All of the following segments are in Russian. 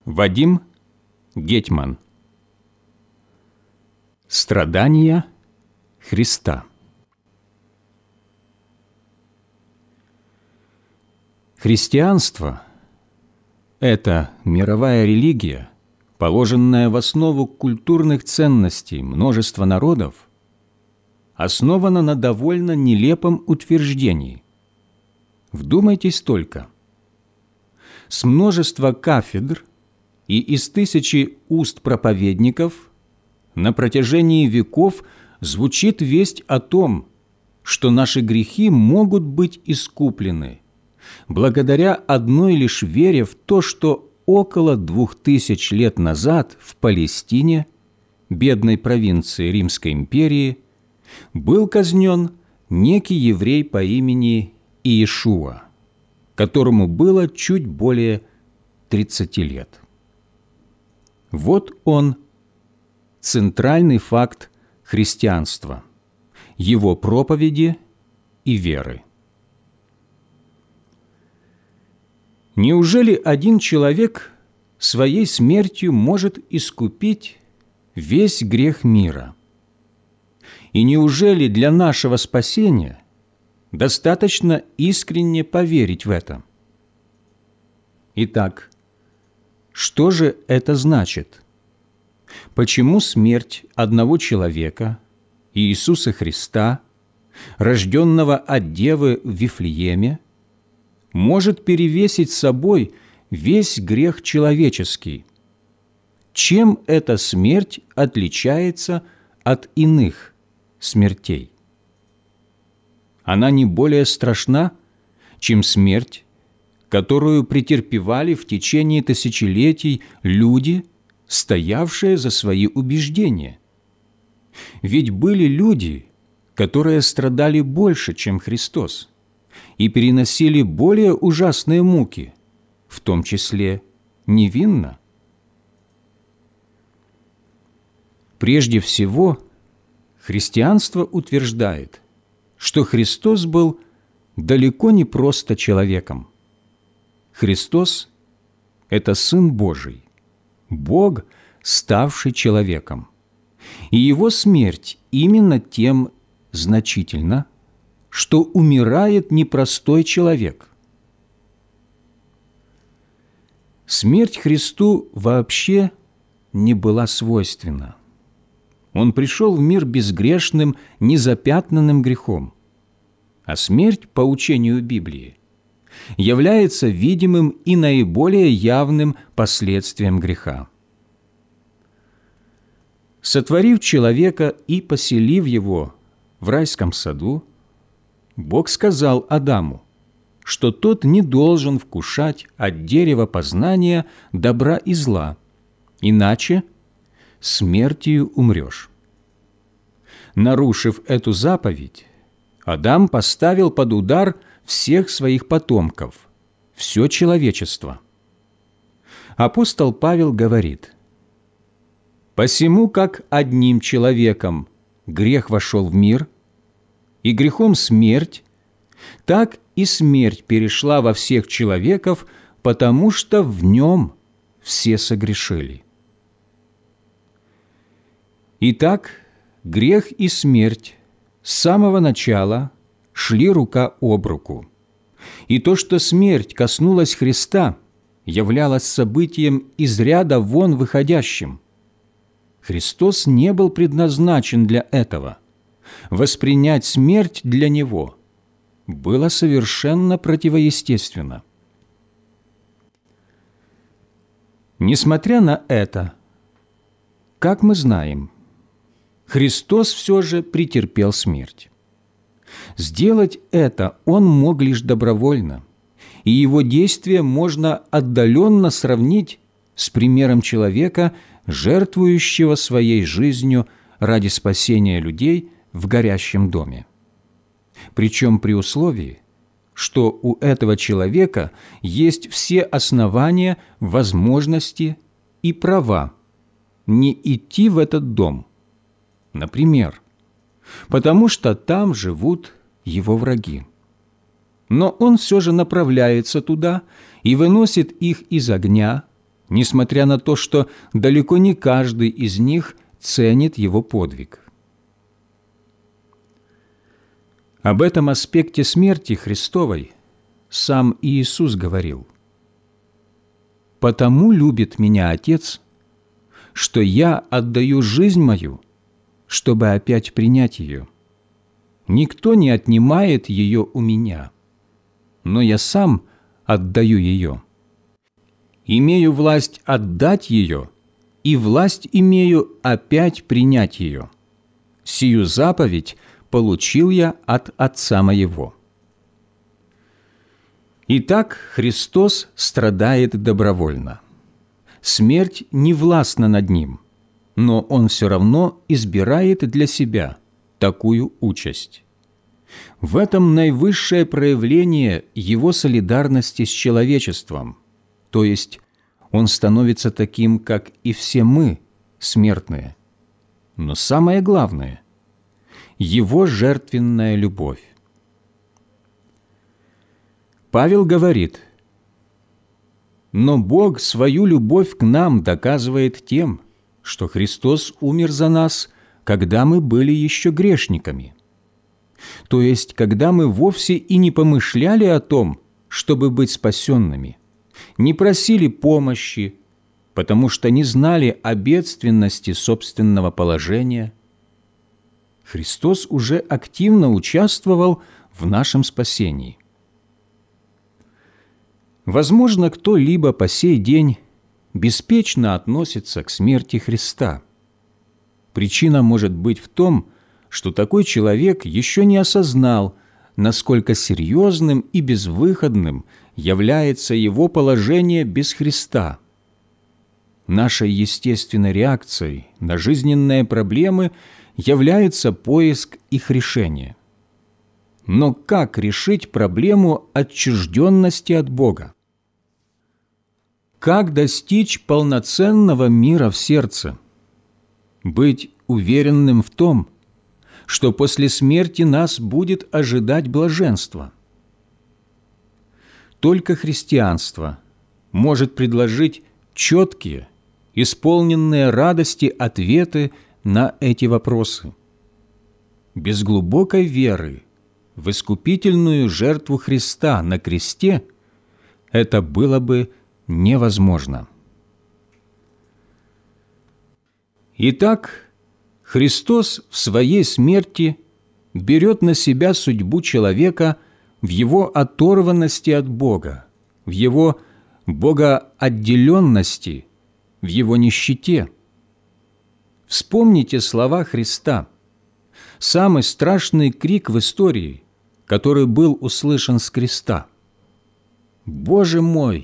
Вадим Гетман. Страдания Христа. Христианство – это мировая религия, положенная в основу культурных ценностей множества народов, основана на довольно нелепом утверждении. Вдумайтесь только. С множества кафедр и из тысячи уст проповедников на протяжении веков звучит весть о том, что наши грехи могут быть искуплены благодаря одной лишь вере в то, что около 2000 лет назад в Палестине, бедной провинции Римской империи, был казнен некий еврей по имени Иешуа, которому было чуть более 30 лет. Вот он, центральный факт христианства, его проповеди и веры. Неужели один человек своей смертью может искупить весь грех мира? И неужели для нашего спасения достаточно искренне поверить в это? Итак, что же это значит? Почему смерть одного человека, Иисуса Христа, рожденного от Девы в Вифлееме, может перевесить собой весь грех человеческий? Чем эта смерть отличается от иных смертей? Она не более страшна, чем смерть, которую претерпевали в течение тысячелетий люди, стоявшие за свои убеждения. Ведь были люди, которые страдали больше, чем Христос, и переносили более ужасные муки, в том числе невинно. Прежде всего, христианство утверждает, что Христос был далеко не просто человеком. Христос – это Сын Божий, Бог, ставший человеком. И Его смерть именно тем значительна, что умирает непростой человек. Смерть Христу вообще не была свойственна. Он пришел в мир безгрешным, незапятнанным грехом. А смерть, по учению Библии, является видимым и наиболее явным последствием греха. Сотворив человека и поселив его в райском саду, Бог сказал Адаму, что тот не должен вкушать от дерева познания добра и зла, иначе смертью умрешь. Нарушив эту заповедь, Адам поставил под удар всех своих потомков, все человечество. Апостол Павел говорит: «Посему, как одним человеком грех вошел в мир, и грехом смерть, так и смерть перешла во всех человеков, потому что в нем все согрешили». Итак, грех и смерть с самого начала шли рука об руку. И то, что смерть коснулась Христа, являлось событием из ряда вон выходящим. Христос не был предназначен для этого. Воспринять смерть для Него было совершенно противоестественно. Несмотря на это, как мы знаем, Христос все же претерпел смерть. Сделать это Он мог лишь добровольно, и Его действия можно отдаленно сравнить с примером человека, жертвующего своей жизнью ради спасения людей в горящем доме. Причем при условии, что у этого человека есть все основания, возможности и права не идти в этот дом. Например, потому что там живут его враги. Но он все же направляется туда и выносит их из огня, несмотря на то, что далеко не каждый из них ценит его подвиг. Об этом аспекте смерти Христовой сам Иисус говорил: «Потому любит Меня Отец, что Я отдаю жизнь Мою, чтобы опять принять ее. Никто не отнимает ее у Меня, но Я сам отдаю ее. Имею власть отдать ее, и власть имею опять принять ее. Сию заповедь получил Я от Отца Моего». Итак, Христос страдает добровольно. Смерть не властна над Ним, но Он все равно избирает для себя такую участь. В этом наивысшее проявление Его солидарности с человечеством, то есть Он становится таким, как и все мы, смертные. Но самое главное – Его жертвенная любовь. Павел говорит: «Но Бог свою любовь к нам доказывает тем, что Христос умер за нас, когда мы были еще грешниками». То есть, когда мы вовсе и не помышляли о том, чтобы быть спасенными, не просили помощи, потому что не знали о бедственности собственного положения, Христос уже активно участвовал в нашем спасении. Возможно, кто-либо по сей день беспечно относится к смерти Христа. Причина может быть в том, что такой человек еще не осознал, насколько серьезным и безвыходным является его положение без Христа. Нашей естественной реакцией на жизненные проблемы является поиск их решения. Но как решить проблему отчужденности от Бога? Как достичь полноценного мира в сердце? Быть уверенным в том, что после смерти нас будет ожидать блаженство. Только христианство может предложить четкие, исполненные радости ответы на эти вопросы. Без глубокой веры в искупительную жертву Христа на кресте это было бы невозможно. Итак, Христос в Своей смерти берет на себя судьбу человека в его оторванности от Бога, в его богоотделенности, в его нищете. Вспомните слова Христа, самый страшный крик в истории, который был услышан с креста: «Боже мой,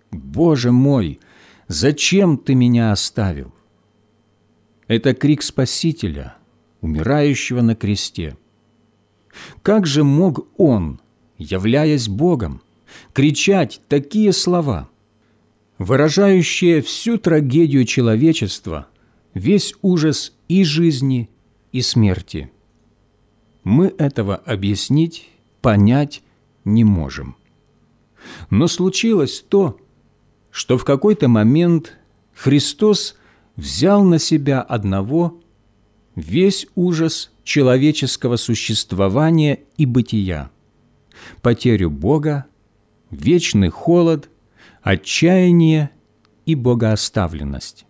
зачем Ты Меня оставил?» Это крик Спасителя, умирающего на кресте. Как же мог Он, являясь Богом, кричать такие слова, выражающие всю трагедию человечества, весь ужас и жизни, и смерти? Мы этого объяснить, понять не можем. Но случилось то, что в какой-то момент Христос взял на себя одного весь ужас человеческого существования и бытия, потерю Бога, вечный холод, отчаяние и богооставленность.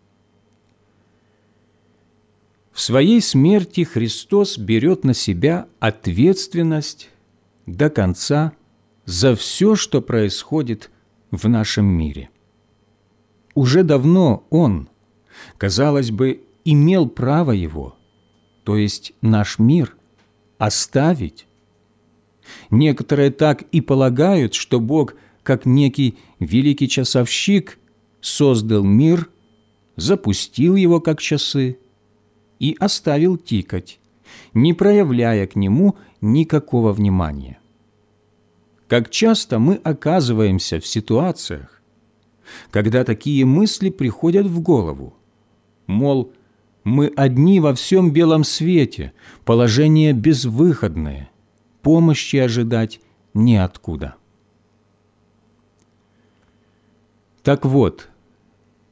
В Своей смерти Христос берет на себя ответственность до конца за все, что происходит в нашем мире. Уже давно Он, казалось бы, имел право его, то есть наш мир, оставить. Некоторые так и полагают, что Бог, как некий великий часовщик, создал мир, запустил его как часы и оставил тикать, не проявляя к нему никакого внимания. Как часто мы оказываемся в ситуациях, когда такие мысли приходят в голову, мол, мы одни во всем белом свете, положение безвыходное, помощи ожидать неоткуда. Так вот,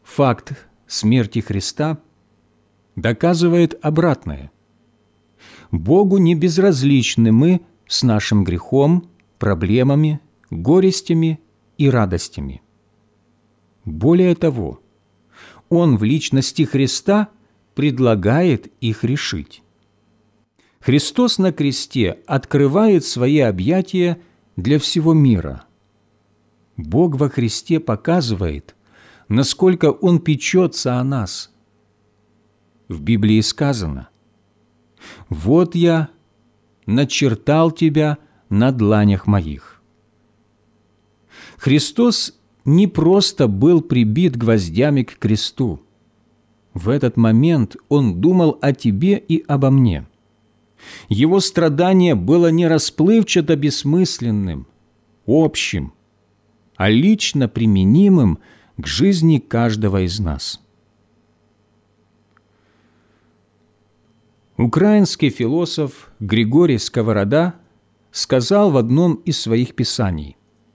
факт смерти Христа доказывает обратное. Богу не безразличны мы с нашим грехом, проблемами, горестями и радостями. Более того, Он в личности Христа предлагает их решить. Христос на кресте открывает свои объятия для всего мира. Бог во Христе показывает, насколько Он печется о нас. В Библии сказано: «Вот я начертал тебя на дланях моих». Христос не просто был прибит гвоздями к кресту. В этот момент Он думал о тебе и обо мне. Его страдание было не расплывчато бессмысленным, общим, а лично применимым к жизни каждого из нас. Украинский философ Григорий Сковорода сказал в одном из своих писаний: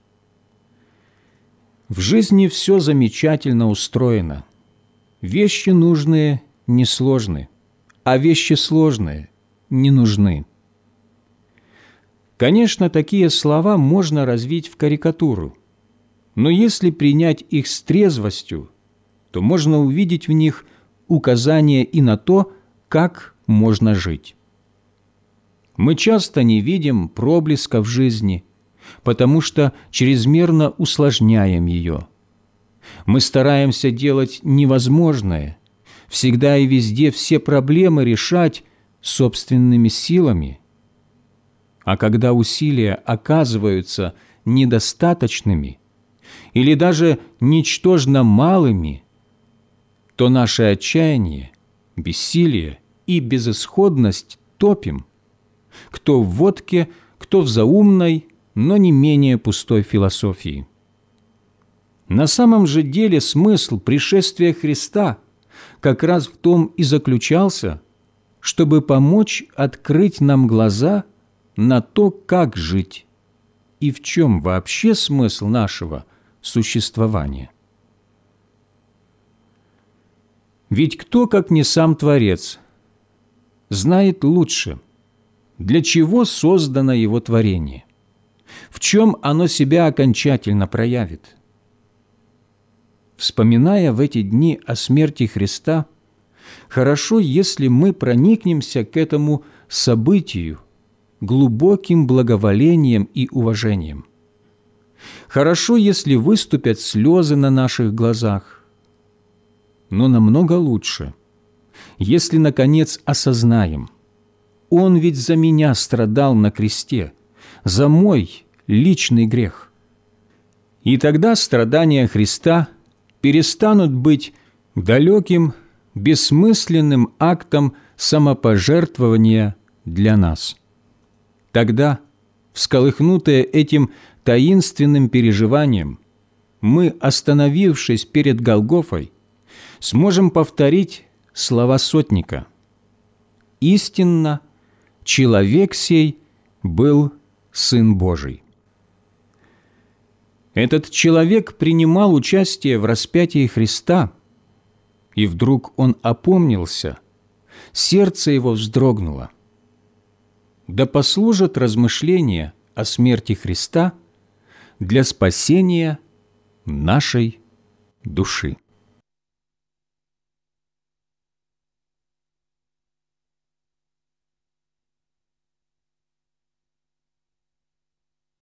«В жизни все замечательно устроено. Вещи нужные не сложны, а вещи сложные не нужны». Конечно, такие слова можно развить в карикатуру, но если принять их с трезвостью, то можно увидеть в них указание и на то, как можно жить. Мы часто не видим проблесков жизни, потому что чрезмерно усложняем ее. Мы стараемся делать невозможное, всегда и везде все проблемы решать собственными силами. А когда усилия оказываются недостаточными или даже ничтожно малыми, то наше отчаяние, бессилие и безысходность топим, кто в водке, кто в заумной, но не менее пустой философии. На самом же деле смысл пришествия Христа как раз в том и заключался, чтобы помочь открыть нам глаза на то, как жить и в чем вообще смысл нашего существования. Ведь кто, как не сам Творец, знает лучше, для чего создано Его творение, в чем оно себя окончательно проявит. Вспоминая в эти дни о смерти Христа, хорошо, если мы проникнемся к этому событию глубоким благоволением и уважением. Хорошо, если выступят слезы на наших глазах, но намного лучше, если, наконец, осознаем: Он ведь за меня страдал на кресте, за мой личный грех. И тогда страдания Христа перестанут быть далеким, бессмысленным актом самопожертвования для нас. Тогда, всколыхнутые этим таинственным переживанием, мы, остановившись перед Голгофой, сможем повторить слова сотника: «Истинно, человек сей был Сын Божий». Этот человек принимал участие в распятии Христа, и вдруг он опомнился, сердце его вздрогнуло. Да послужат размышления о смерти Христа для спасения нашей души.